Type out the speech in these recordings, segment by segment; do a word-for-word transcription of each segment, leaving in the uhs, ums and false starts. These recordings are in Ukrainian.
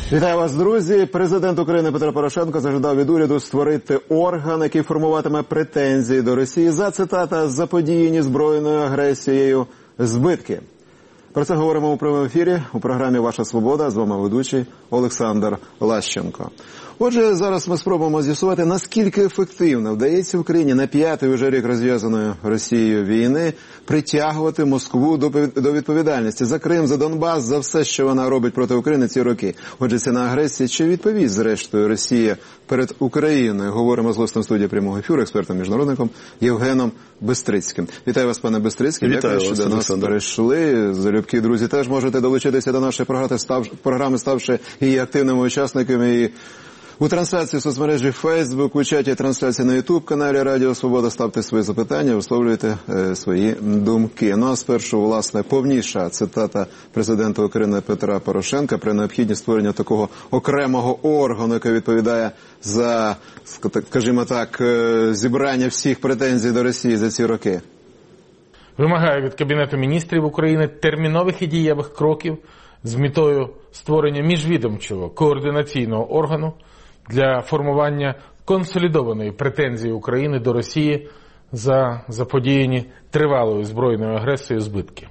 Вітаю вас, друзі. Президент України Петро Порошенко зажадав від уряду створити орган, який формуватиме претензії до Росії за, цитата, заподіяні збройною агресією збитки. Про це говоримо у прямому ефірі у програмі «Ваша свобода». З вами ведучий Олександр Лащенко. Отже, зараз ми спробуємо з'ясувати, наскільки ефективно вдається Україні на п'ятий уже рік розв'язаної Росією війни притягувати Москву до відповідальності за Крим, за Донбас, за все, що вона робить проти України ці роки. Отже, ціна агресії чи відповість, зрештою, Росія перед Україною? Говоримо з гостем студії прямого ефіру, експертом-міжнародником Євгеном Бистрицьким. Вітаю вас, пане Бистрицький. Вітаю Дякую, вас, що до нас перейшли. Залюбки, друзі, теж можете долучитися до нашої програми, ставши її активними учасниками. І у трансляції в соцмережі Facebook, у чаті трансляції на YouTube-каналі Радіо Свобода ставте свої запитання, висловлюйте е, свої думки. Ну а спершу, власне, повніша цитата президента України Петра Порошенка про необхідність створення такого окремого органу, який відповідає за, скажімо так, зібрання всіх претензій до Росії за ці роки. Вимагає від Кабінету міністрів України термінових і дієвих кроків з метою створення міжвідомчого координаційного органу для формування консолідованої претензії України до Росії за заподіяні тривалою збройною агресією збитки.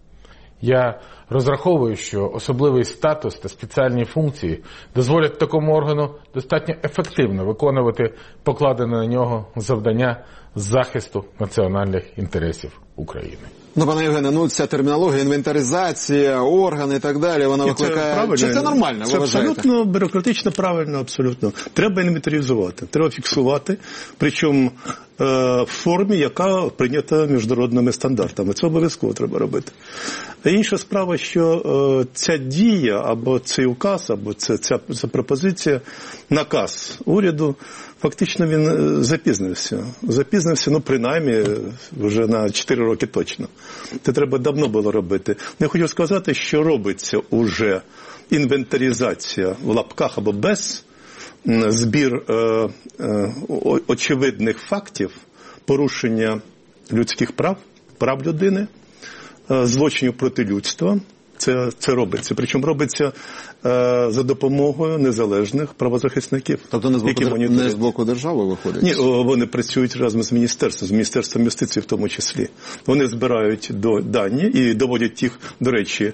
Я розраховую, що особливий статус та спеціальні функції дозволять такому органу достатньо ефективно виконувати покладене на нього завдання захисту національних інтересів України. Ну, пане Євгене, ну ця термінологія, інвентаризація, органи і так далі, вона викликає... Чи це нормально, це ви вважаєте? Абсолютно бюрократично правильно, абсолютно. Треба інвентаризувати, треба фіксувати, причому е, в формі, яка прийнята міжнародними стандартами. Це обов'язково треба робити. А інша справа, що е, ця дія, або цей указ, або це, ця, ця пропозиція, наказ уряду, фактично він запізнився. Запізнився, ну, принаймні, вже на чотири роки точно. Це треба давно було робити. Я хочу сказати, що робиться уже інвентаризація в лапках або без, збір е, е, очевидних фактів порушення людських прав, прав людини, е, злочинів проти людства. Це, це робиться. Причому робиться е, за допомогою незалежних правозахисників. Тобто не з боку, дер... не з боку держави виходить? Ні, вони працюють разом з міністерством, з Міністерством юстиції в тому числі. Вони збирають до дані і доводять їх, до речі,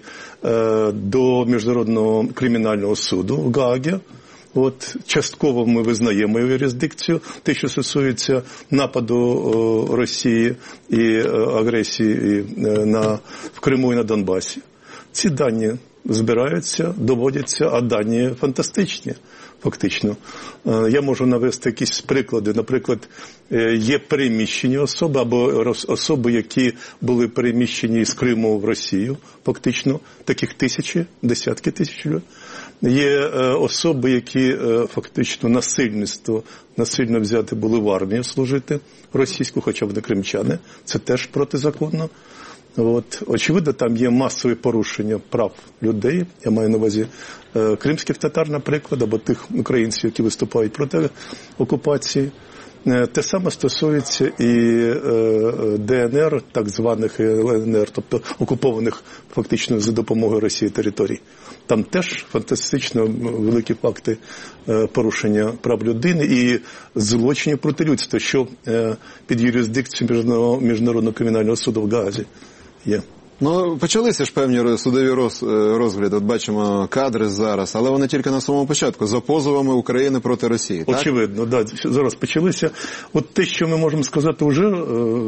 е, до Міжнародного кримінального суду в Гаагі. От, частково ми визнаємо юрисдикцію, те, що стосується нападу о, Росії і о, агресії і, на, в Криму і на Донбасі. Ці дані збираються, доводяться, а дані фантастичні, фактично. Я можу навести якісь приклади. Наприклад, є переміщені особи, або особи, які були переміщені з Криму в Росію, фактично, таких тисячі, десятки тисяч людей. Є особи, які фактично насильництво, насильно взяти були в армію служити російську, хоча вони кримчани, це теж протизаконно. От, очевидно, там є масові порушення прав людей, я маю на увазі е, кримських татар, наприклад, або тих українців, які виступають проти окупації. Е, те саме стосується і е, ДНР, так званих ЛНР, тобто окупованих фактично за допомогою Росії територій. Там теж фантастично великі факти е, порушення прав людини і злочинів проти людства, що е, під юрисдикцією Міжнародного, Міжнародного кримінального суду в Гаазі є. Ну, почалися ж певні судові роз, розгляди, от бачимо кадри зараз, але вони тільки на самому початку, за позовами України проти Росії, так? Очевидно, так, да, зараз почалися. От те, що ми можемо сказати, вже е,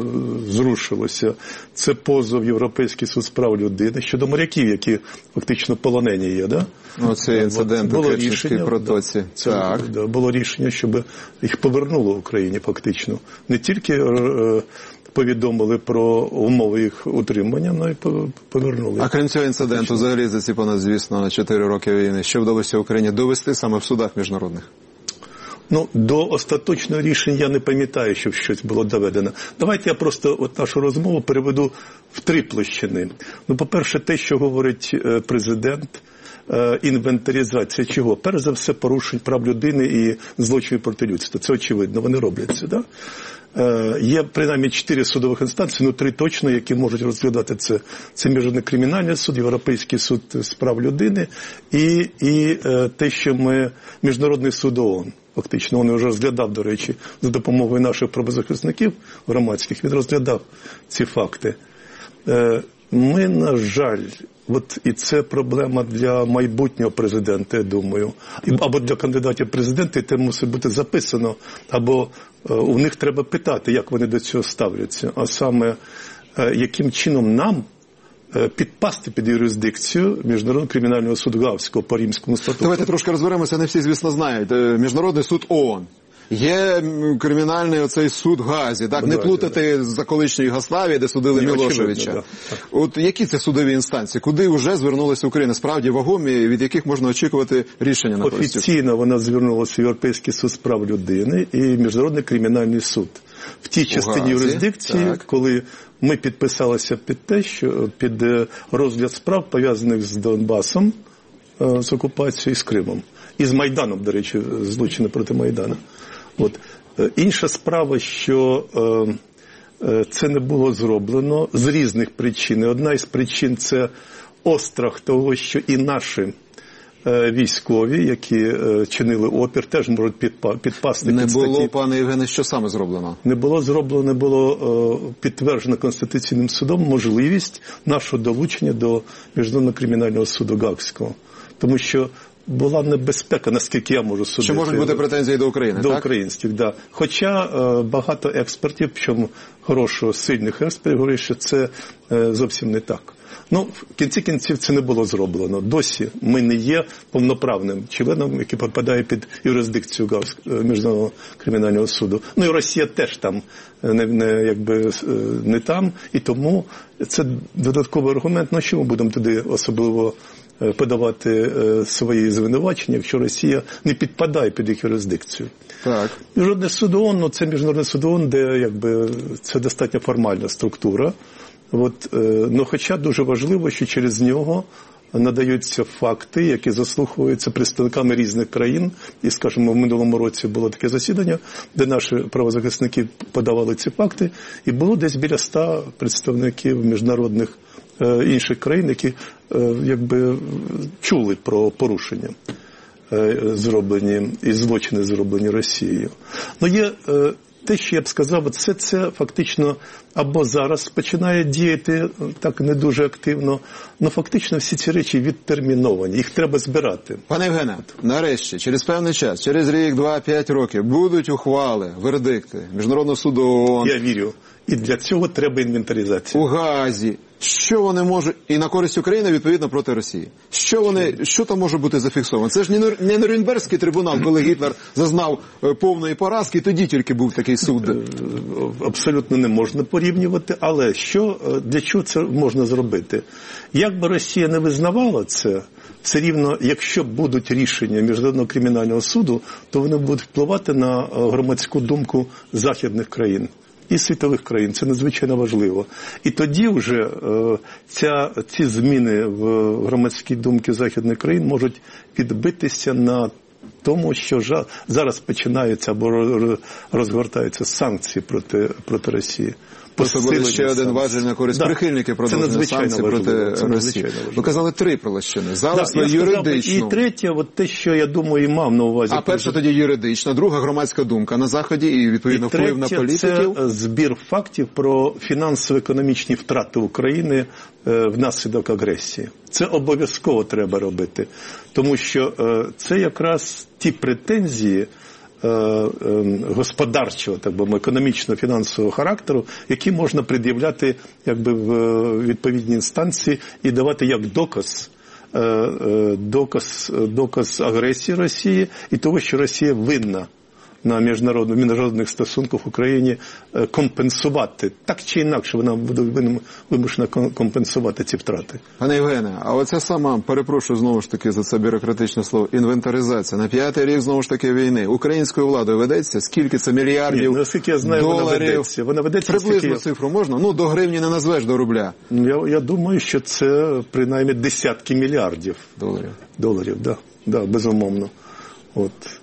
зрушилося, це позов Європейський суд з прав людини щодо моряків, які фактично полонені є, да? Ну, це інцидент у Керченській протоці. Да, це, так. Да, було рішення, щоб їх повернуло Україні фактично. Не тільки е, повідомили про умови їх утримання, але й повернули. А крім цього інциденту, взагалі за ці понад, звісно, на чотири роки війни, що вдалося Україні довести саме в судах міжнародних? Ну, до остаточного рішення я не пам'ятаю, щоб щось було доведено. Давайте я просто от нашу розмову переведу в три площини. Ну, по-перше, те, що говорить президент, інвентаризація чого? Перш за все, порушень прав людини і злочинів проти людства. Це очевидно, вони робляться, да? Є принаймні чотири судових інстанції, ну три точно, які можуть розглядати це. Це Міжнародний кримінальний суд, Європейський суд з прав людини і, і те, що ми, Міжнародний суд ООН. Фактично, він вже розглядав, до речі, за допомогою наших правозахисників громадських, він розглядав ці факти. Ми, на жаль, от і це проблема для майбутнього президента, я думаю, або для кандидатів в президенти, це мусить бути записано, або у них треба питати, як вони до цього ставляться, а саме, яким чином нам підпасти під юрисдикцію Міжнародного кримінального суду Гаазького по Римському статуту. Давайте трошки розберемося, не всі, звісно, знають. Міжнародний суд ООН. Є кримінальний оцей суд в Гаазі, так? Не плутати з колишньої Югославії, де судили не, Мілошевича. Да. От які це судові інстанції? Куди вже звернулася Україна? Справді вагомі, від яких можна очікувати рішення на користь? Офіційно вона звернулася в Європейський суд з прав людини і Міжнародний кримінальний суд. В тій частині юрисдикції, так, коли ми підписалися під те, що під розгляд справ, пов'язаних з Донбасом, з окупацією, з Кримом. І з Майданом, до речі, злочини проти Майдану. От. Інша справа, що е, е, це не було зроблено з різних причин. Одна із причин – це острах того, що і наші е, військові, які е, чинили опір, теж можуть підпа, підпасти не під статті. Не було, пане Євгене, що саме зроблено? Не було зроблено, не було е, підтверджено Конституційним судом можливість нашого долучення до Міжнародного кримінального суду Гаазького. Тому що була небезпека, наскільки я можу судити. Що можуть бути претензії до України, до так? До українських, так. Да. Хоча е, багато експертів, причому хорошого, сильних експертів, говорять, що це е, зовсім не так. Ну, в кінці кінців це не було зроблено. Досі ми не є повноправним членом, який попадає під юрисдикцію Гаазького Міжнародного кримінального суду. Ну і Росія теж там не, не, якби, не там. І тому це додатковий аргумент, на що ми будемо туди особливо подавати е, свої звинувачення, якщо Росія не підпадає під їх юрисдикцію. Так. Міжнародний суд ООН, ну, це Міжнародний суд ООН, де якби, це достатньо формальна структура. От, е, ну, хоча дуже важливо, що через нього надаються факти, які заслуховуються представниками різних країн. І, скажімо, в минулому році було таке засідання, де наші правозахисники подавали ці факти, і було десь біля ста представників міжнародних інших країн, які якби чули про порушення зроблені і злочини зроблені Росією. Ну є те, що я б сказав, це, це фактично або зараз починає діяти так не дуже активно, але фактично всі ці речі відтерміновані, їх треба збирати. Пане Євгене, нарешті, через певний час, через рік, два, п'ять років, будуть ухвали, вердикти Міжнародного суду ООН. Я вірю. І для цього треба інвентаризація. У Гаазі. Що вони можуть, і на користь України, відповідно, проти Росії. Що вони, що там може бути зафіксовано? Це ж не Нюрнберзький трибунал, коли Гітлер зазнав повної поразки, і тоді тільки був такий суд. Абсолютно не можна порівнювати, але що, для чого це можна зробити? Як би Росія не визнавала це, все рівно, якщо будуть рішення Міжнародного кримінального суду, то вони будуть впливати на громадську думку західних країн і світових країн. Це надзвичайно важливо. І тоді вже е, ця, ці зміни в громадській думці західних країн можуть відбитися на тому, що жа, зараз починаються або розгортаються санкції проти, проти Росії. Це буде ще один важіль на користь да. прихильників продовження санкцій проти Росії. Ви казали три прилощини. Зараз да, юридично. І третє, от те, що я думаю, і мав на увазі. А перша тоді юридична, друга громадська думка на Заході і, відповідно, і вплив на політиків. Це збір фактів про фінансово-економічні втрати України е, внаслідок агресії. Це обов'язково треба робити. Тому що е, це якраз ті претензії, господарчого, так би, економічно фінансового характеру, які можна пред'являти якби в відповідній інстанції і давати як доказ, доказ, доказ агресії Росії і того, що Росія винна на міжнародних, міжнародних стосунках в Україні компенсувати. Так чи інакше вона буде вимушена компенсувати ці втрати. Пане Євгене, а оця сама, перепрошую знову ж таки за це бюрократичне слово, інвентаризація. На п'ятий рік знову ж таки війни. Українською владою ведеться? Скільки це мільярдів Ні, наскільки я знаю, доларів? Вона ведеться. Вона ведеться. Приблизно скільки... цифру можна? Ну, до гривні не назвеш, до рубля. Я, я думаю, що це принаймні десятки мільярдів. Доларів. Доларів, да. Да, безумовно. От.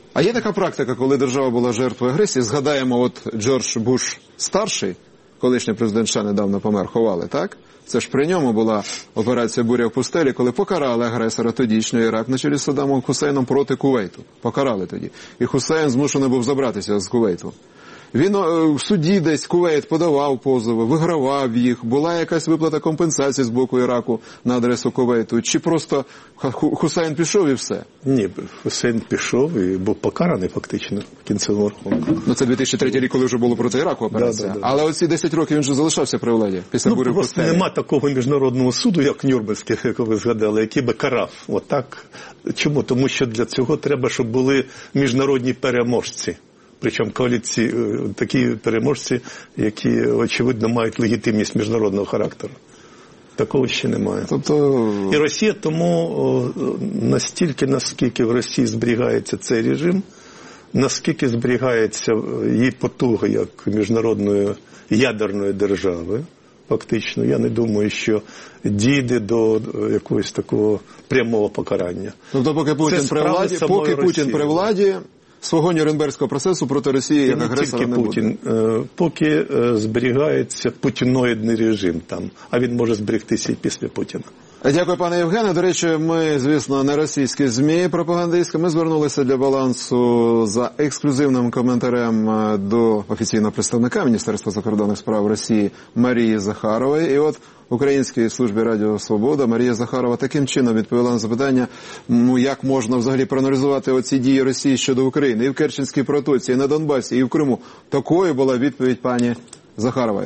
А є така практика, коли держава була жертвою агресії, згадаємо, от Джордж Буш старший, колишній президент США недавно помер, ховали, так? Це ж при ньому була операція «Буря в пустелі», коли покарали агресора тодішнього Ірак на чолі з Саддамом Хусейном проти Кувейту. Покарали тоді. І Хусейн змушений був забратися з Кувейту. Він в суді десь Кувейт подавав позови, вигравав їх, була якась виплата компенсації з боку Іраку на адресу Кувейту, чи просто Хусейн пішов і все? Ні, Хусейн пішов і був покараний фактично в кінцевому рахунку. Ну це дві тисячі третій рік, коли вже було проти Іраку операція. Да, да, да. Але оці десять років він же залишався при владі після ну, бурі в пустелі. Ну, нема такого міжнародного суду, як Нюрнберзький, як ви згадали, який би карав. Отак. Чому? Тому що для цього треба, щоб були міжнародні переможці. Причому коаліції, такі переможці, які, очевидно, мають легітимність міжнародного характеру. Такого ще немає. Тобто... І Росія тому настільки, наскільки в Росії зберігається цей режим, наскільки зберігається її потуга як міжнародної ядерної держави, фактично, я не думаю, що дійде до якогось такого прямого покарання. Тобто поки Путін при владі, поки Путін при владі, свого Нюрнберзького процесу проти Росії як агресора не буде. Путін, поки зберігається путіноїдний режим там, а він може зберегтися і після Путіна. Дякую, пане Євгене. До речі, ми, звісно, не російські ЗМІ пропагандистські. Ми звернулися для балансу за ексклюзивним коментарем до офіційного представника Міністерства закордонних справ Росії Марії Захарової. І от Українській службі Радіо Свобода Марія Захарова таким чином відповіла на запитання, ну, як можна взагалі проаналізувати оці дії Росії щодо України і в Керченській протоці, і на Донбасі, і в Криму. Такою була відповідь пані Захарової.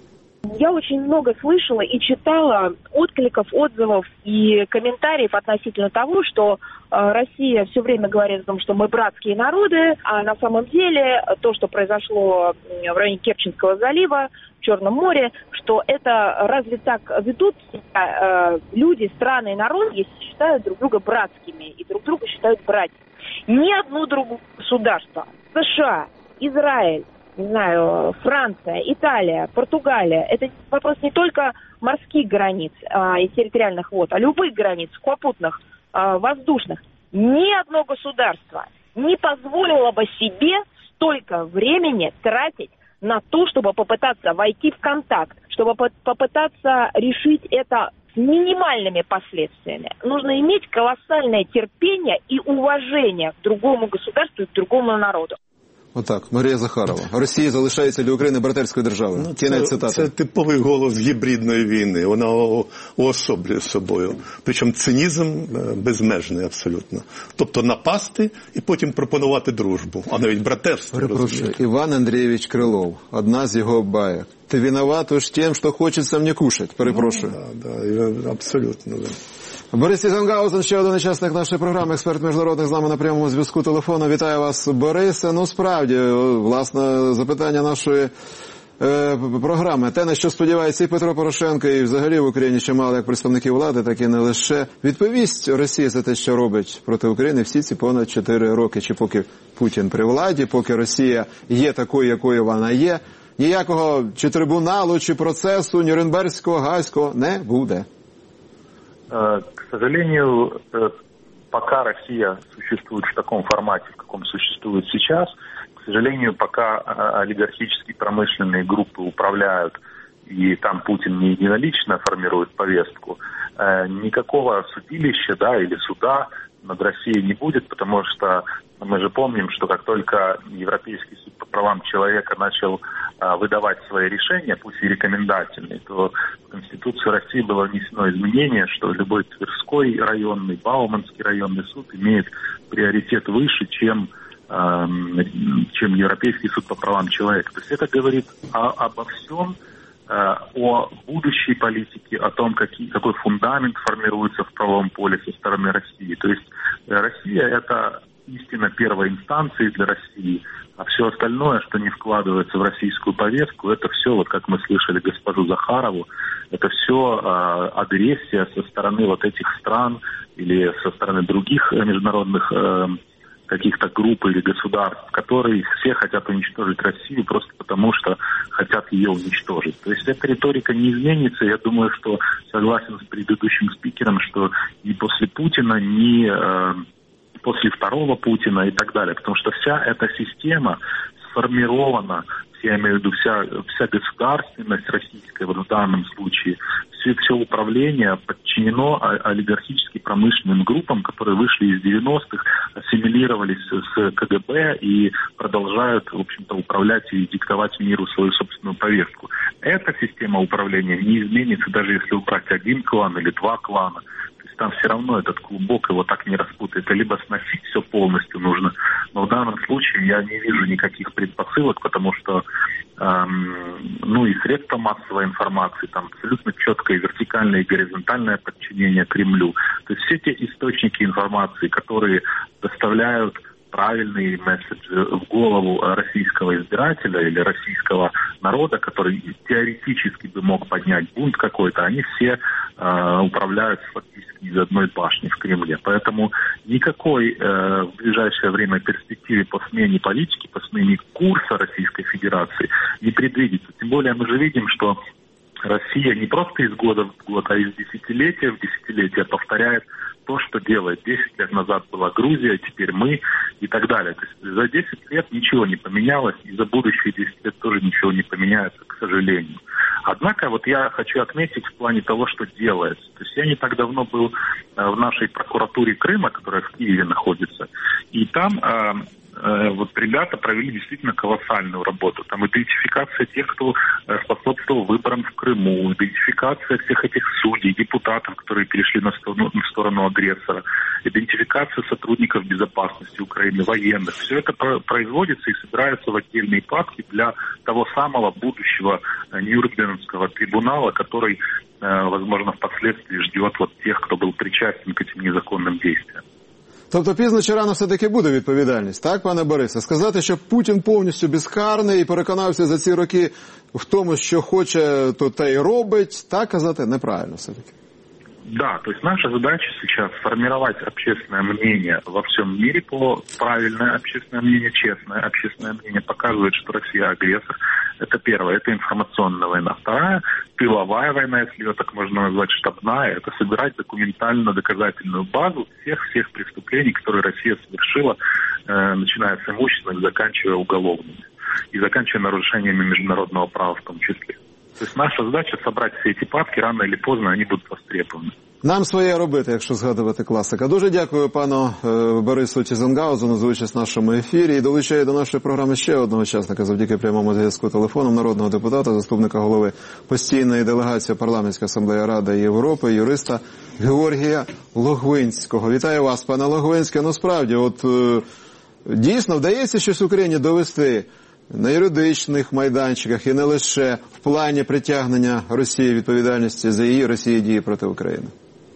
Я очень много слышала и читала откликов, отзывов и комментариев относительно того, что э, Россия все время говорит о том, что мы братские народы, а на самом деле то, что произошло в районе Керченского залива, в Черном море, что это разве так ведут себя э, люди, страны и народы, если считают друг друга братскими и друг друга считают братьями. Ни одно другое государство, США, Израиль, не знаю, Франция, Италия, Португалия. Это вопрос не только морских границ а, и территориальных вод, а любых границ, сухопутных, а, воздушных. Ни одно государство не позволило бы себе столько времени тратить на то, чтобы попытаться войти в контакт, чтобы попытаться решить это с минимальными последствиями. Нужно иметь колоссальное терпение и уважение к другому государству и к другому народу. Отак, Марія Захарова. Росія залишається для України братерською державою. Ну, це, це типовий голос гібридної війни. Вона уособлює собою. Причому цинізм безмежний абсолютно. Тобто напасти і потім пропонувати дружбу, а навіть братерство. Перепрошую, Іван Андрійович Крилов, одна з його баєк. Ти виноват уж тим, що хочеться мені кушать. Перепрошую. Ну, да, да, абсолютно, да. Борис Тітенгаузен, ще один учасник нашої програми, експерт міжнародних, з нами на прямому зв'язку телефону. Вітаю вас, Борисе. Ну, справді, власне, запитання нашої е, програми. Те, на що сподівається і Петро Порошенко, і взагалі в Україні чимало як представників влади, так і не лише. Відповість Росії за те, що робить проти України всі ці понад чотири роки, чи поки Путін при владі, поки Росія є такою, якою вона є, ніякого чи трибуналу, чи процесу Нюрнберзького, Гаазького не буде. К сожалению, пока Россия существует в таком формате, в каком существует сейчас, к сожалению, пока олигархические промышленные группы управляют, и там Путин не единолично формирует повестку, никакого судилища, да, или суда над Россией не будет, потому что мы же помним, что как только Европейский суд по правам человека начал а, выдавать свои решения, пусть и рекомендательные, то в Конституцию России было внесено изменение, что любой Тверской районный, Бауманский районный суд имеет приоритет выше, чем, а, чем Европейский суд по правам человека. То есть это говорит о, обо всем, о будущей политике, о том, какие, какой фундамент формируется в правовом поле со стороны России. То есть Россия – это истина первой инстанции для России, а все остальное, что не вкладывается в российскую повестку, это все, вот как мы слышали госпожу Захарову, это все э, агрессия со стороны вот этих стран или со стороны других международных э, каких-то групп или государств, которые все хотят уничтожить Россию просто потому, что хотят ее уничтожить. То есть эта риторика не изменится. Я думаю, что согласен с предыдущим спикером, что ни после Путина, ни э, после второго Путина и так далее. Потому что вся эта система сформирована, я имею в виду вся, вся государственность российская вот в данном случае, все, все управление подчинено олигархически промышленным группам, которые вышли из девяностых, ассимилировались с КГБ и продолжают, в общем-то, управлять и диктовать миру свою собственную повестку. Эта система управления не изменится, даже если убрать один клан или два клана. Там все равно этот клубок его так не распутает. Либо сносить все полностью нужно. Но в данном случае я не вижу никаких предпосылок, потому что эм, ну и средства массовой информации, там абсолютно четкое вертикальное и горизонтальное подчинение Кремлю. То есть все те источники информации, которые доставляют правильные месседжи в голову российского избирателя или российского народа, который теоретически бы мог поднять бунт какой-то, они все э, управляют фактически из одной башни в Кремле. Поэтому никакой э, в ближайшее время перспективы по смене политики, по смене курса Российской Федерации не предвидится. Тем более мы же видим, что Россия не просто из года в год, а из десятилетия в десятилетие повторяет то, что делает. Десять лет назад была Грузия, теперь мы и так далее. То есть за десять лет ничего не поменялось, и за будущие десять лет тоже ничего не поменяется, к сожалению. Однако вот я хочу отметить в плане того, что делается. То есть я не так давно был в нашей прокуратуре Крыма, которая в Киеве находится, и там э, э, вот ребята провели действительно колоссальную работу. Там идентификация тех, кто способствовал выборам в Крыму, идентификация всех этих судей, депутатов, которые перешли на сторону, на сторону агрессора, идентификация сотрудников безопасности Украины, военных. Все это производится и собирается в отдельные папки для того самого будущего Нюрнбергского трибунала, который, возможно, впоследствии ждет вот тех, кто был причастен к этим незаконным действиям. Тобто пізно чи рано все-таки буде відповідальність, так, пане Борисе? Сказати, що Путін повністю безкарний і переконався за ці роки в тому, що хоче, то те й робить, так казати неправильно все-таки. Да, то есть наша задача сейчас сформировать общественное мнение во всем мире, по правильное общественное мнение, честное общественное мнение показывает, что Россия агрессор. Это первое, это информационная война. Вторая, тыловая война, если ее так можно назвать, штабная, это собирать документально-доказательную базу всех-всех преступлений, которые Россия совершила, э, начиная с имущественных, заканчивая уголовными и заканчивая нарушениями международного права в том числе. То есть наша задача собрать все эти папки, рано или поздно они будут востребованы. Нам своє робити, якщо згадувати класика. Дуже дякую пану е, Борису Тізенгаузену за участь в нашому ефірі. І долучаю до нашої програми ще одного учасника завдяки прямому зв'язку телефоном, народного депутата, заступника голови постійної делегації Парламентської асамблеї Ради Європи, юриста Георгія Логвинського. Вітаю вас, пане Логвинське. Ну, справді, от е, дійсно вдається щось Україні довести на юридичних майданчиках і не лише в плані притягнення Росії відповідальності за її Росії дії проти України?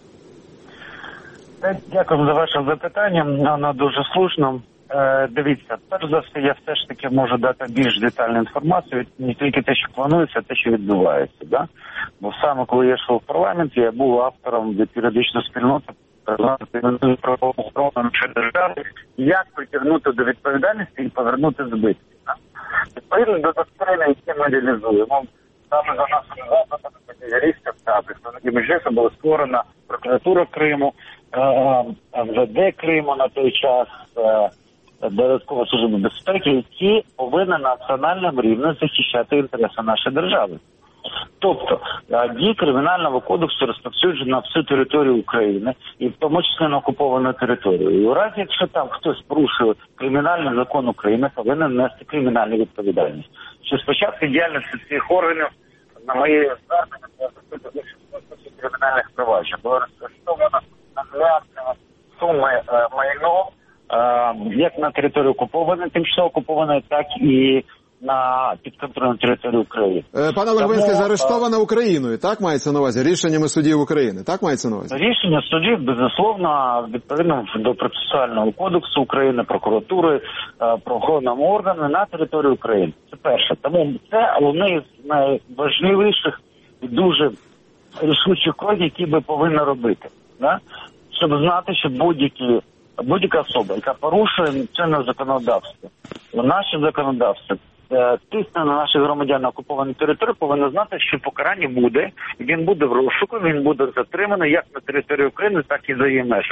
Дякую за ваше запитання, воно дуже слушно. Е, дивіться, перш за все, я все ж таки можу дати більш детальну інформацію, не тільки те, що планується, а те, що відбувається. Да? Бо саме коли я йшов в парламент, я був автором від юридичної спільноти правоохоронної нашої держави, як притягнути до відповідальності і повернути збитки. Да? Відповідно до доктрини, які ми реалізуємо, саме за нашим запитом, юристів та представників Меджлісу була створена прокуратура Криму, МВД Криму на той час, додаткова служба безпеки, які повинні на національному рівні захищати інтереси нашої держави. Тобто, дії Кримінального кодексу розповсюджені на всю територію України, і в тому числі на окуповану територію. І у разі, якщо там хтось порушує кримінальний закон України, повинен нести кримінальну відповідальність. Що спочатку діяльності цих органів, на моєї звернення, було закрито більше сотні кримінальних проваджень. Було розташовано на суми е, майно, е, як на території окупованої, тимчасово окупованої, так і на підконтрольну територію України. Пане Логвинський, заарештована Україною, так мається на увазі? Рішеннями судів України, так мається на увазі? Рішення судів, безусловно, відповідно до процесуального кодексу України, прокуратури, правоохоронними органами на території України. Це перше. Тому це одне з найважливіших і дуже рішучих кроків, які ми повинні робити. Да? Щоб знати, що будь-які будь-яка особа, яка порушує чинне законодавство, наше законодавство, тисне на наших громадян на окупованій території, повинна знати, що покарання буде, він буде в розшуку, він буде затриманий як на території України, так і за її межами.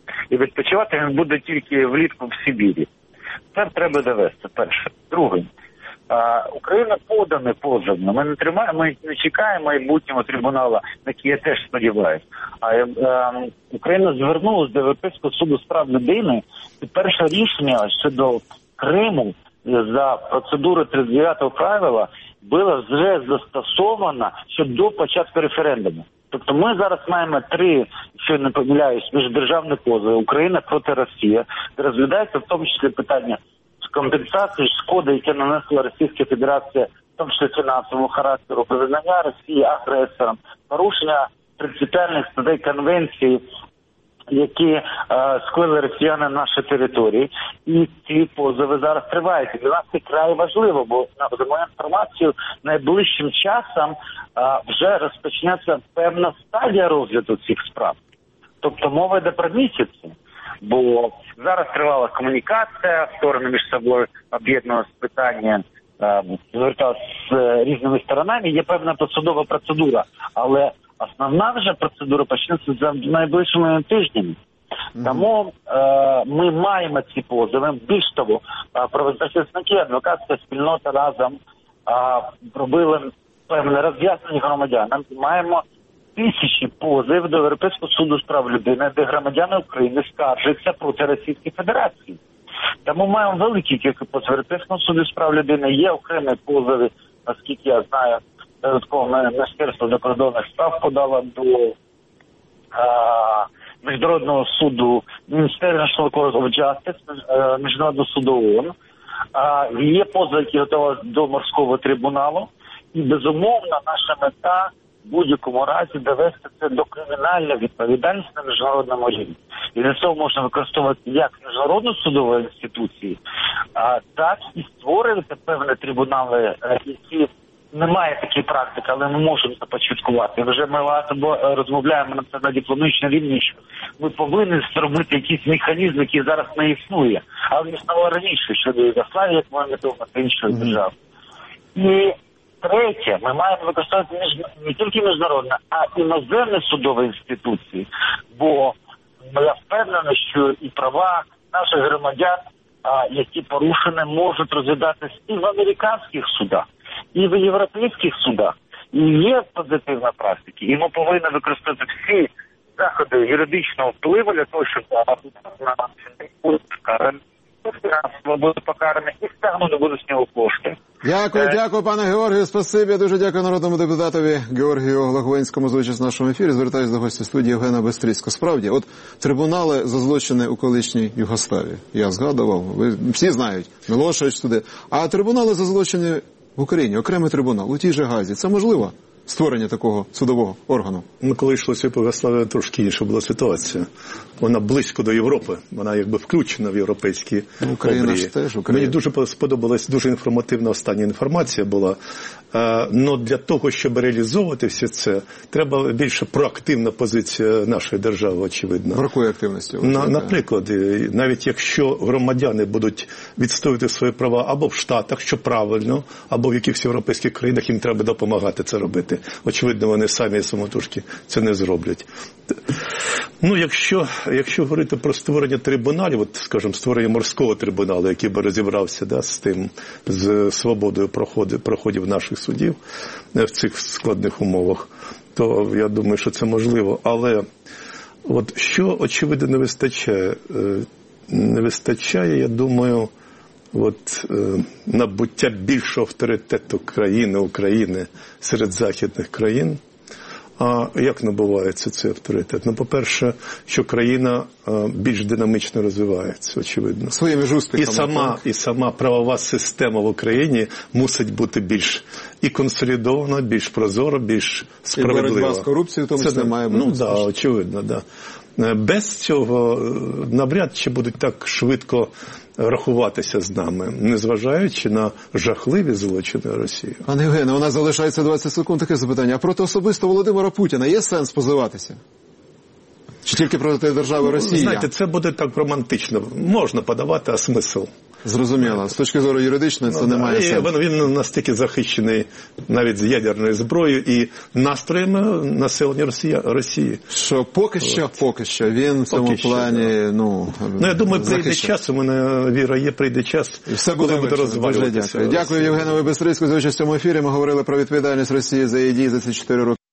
І відпочивати він буде тільки влітку в Сибірі. Це треба довести, перше. Друге. А, Україна подане позовно. Ми не тримаємо, ми не чекаємо майбутнього трибуналу, на який я теж сподіваюся. А, а Україна звернулася до Європейського суду з прав людини, і перше рішення щодо Криму за процедурою тридцять дев'ятого правила було вже застосовано ще до початку референдуму. Тобто ми зараз маємо три, якщо я не помиляюсь, міждержавні позови Україна проти Росії, де розглядається в тому числі питання компенсації шкоди, які нанесла Російська Федерація, в тому числі фінансового характеру, визнання Росії агресором, порушення принципіальних статей конвенції, які е, склали росіяни на нашій території. І ці позови зараз тривають. І для нас це край важливо, бо, за мою інформацію, найближчим часом е, вже розпочнеться певна стадія розгляду цих справ. Тобто мова йде про місяці. Бо зараз тривала комунікація, сторони між собою об'єднувалися питання, е, зверталися з різними сторонами. Є певна посудова процедура, але основна вже процедура почнеться за найближчими тижнями. Mm-hmm. Тому е, ми маємо ці позови. Більш того, е, правозахисники, адвокатська спільнота разом е, робили певне роз'яснення громадянам. Маємо тисячі позовів до Європейського суду з прав людини, де громадяни України скаржаться проти Російської Федерації. Тому маємо великі кількість позовів Європейського суду з прав людини. Є окремі позови, наскільки я знаю, додатково Міністерство закордонних справ подало до а, Міжнародного суду, International Court of Justice, Міжнародного суду ООН. А, є позови, які готові до морського трибуналу. І, безумовно, наша мета в будь-якому разі довести це до кримінальної відповідальності на міжнародному рівні. І для цього можна використовувати як міжнародну судову інституцію, а, так і створювати певні трибунали, які немає такої практики, але ми можемо започаткувати. Вже ми багато розмовляємо на це на дипломатичному рівні, що ми повинні зробити якісь механізми, які зараз не існує. Але існувало раніше, щодо Югославії, як ми думаємо, та іншої держави. І третє, ми маємо використовувати не тільки міжнародні, а іноземні судові інституції. Бо я впевнений, що і права наших громадян, які порушені, можуть розглядатися і в американських судах, і в європейських судах. І є позитивна практика. І ми повинні використати всі заходи юридичного впливу для того, щоб бути покарані і стягнути буде з нього кошти. Дякую, е... дякую, пане Георгію. Спасибі. Дуже дякую народному депутатові Георгію Лаговенському за участь в нашому ефірі. Звертаюся до гостя студії Євгена Бистрицького. Справді, от трибунали за злочини у колишній Югославії. Я згадував, ви всі знають, Мілошевич туди. А трибунали за злочини в Україні, окремий трибунал, у тій же Газі. Це можливо? Створення такого судового органу? Ну, коли йшлося по Югославії, трошки інша була ситуація. Вона близько до Європи, вона якби включена в європейські ну, Україна ж теж, Україна. Мені дуже сподобалась, дуже інформативна остання інформація була. Но для того, щоб реалізовувати все це, треба більше проактивна позиція нашої держави, очевидно. Бракує активності. На, наприклад, навіть якщо громадяни будуть відстоювати свої права або в Штатах, що правильно, або в якихось європейських країнах, їм треба допомагати це робити. Очевидно, вони самі самотужки це не зроблять. Ну, якщо, якщо говорити про створення трибуналів, от, скажімо, створення морського трибуналу, який би розібрався да, з тим, з свободою проходів, проходів наших судів в цих складних умовах, то я думаю, що це можливо. Але от що, очевидно, не вистачає? Не вистачає, я думаю, от, набуття більшого авторитету країни, України серед західних країн. А як набувається цей авторитет? Ну, по-перше, що країна більш динамічно розвивається, очевидно. Своїми жустиками. І сама, і сама правова система в Україні мусить бути більш і консолідована, більш прозора, більш справедлива. І боротьба з корупцією, тому що має бути. Ну, так, да, очевидно, так. Да. Без цього навряд чи будуть так швидко рахуватися з нами, незважаючи на жахливі злочини Росії. Пане Євгене, у нас залишається двадцять секунд, таке запитання. А проти особисто Володимира Путіна є сенс позиватися? Чи тільки проти держави Росії? Знаєте, це буде так романтично. Можна подавати, а смисл? Зрозуміло. З точки зору юридичної це Ну, не має і сенсу. Він, він настільки захищений навіть з ядерною зброєю і настроями населення Росія, Росії. Що поки що, поки що, він в цьому Поки що, плані, ну, Ну, я думаю, прийде захищений. час, у мене віра є, прийде час, І все коли буде буде вирішено. Дуже розвалюватися. дякую. Дякую Євгенові Бистрицьку за участь в цьому ефірі. Ми говорили про відповідальність Росії за її дії за ці чотири роки.